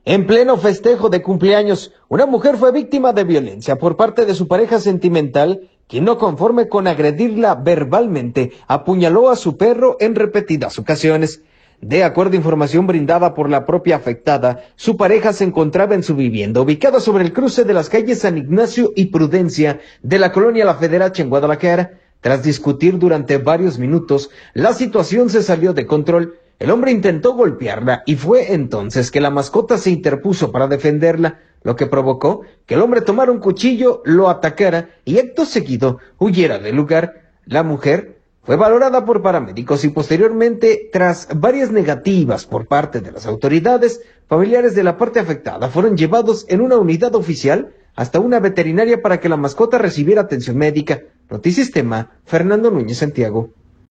En pleno festejo de cumpleaños, una mujer fue víctima de violencia por parte de su pareja sentimental, quien no conforme con agredirla verbalmente, apuñaló a su perro en repetidas ocasiones. De acuerdo a información brindada por la propia afectada, su pareja se encontraba en su vivienda, ubicada sobre el cruce de las calles San Ignacio y Prudencia de la colonia La Federacha en Guadalajara. Tras discutir durante varios minutos, la situación se salió de control. El hombre intentó golpearla y fue entonces que la mascota se interpuso para defenderla, lo que provocó que el hombre tomara un cuchillo, lo atacara y acto seguido huyera del lugar. La mujer fue valorada por paramédicos y posteriormente, tras varias negativas por parte de las autoridades, familiares de la parte afectada fueron llevados en una unidad oficial hasta una veterinaria para que la mascota recibiera atención médica. Notisistema, Fernando Núñez Santiago.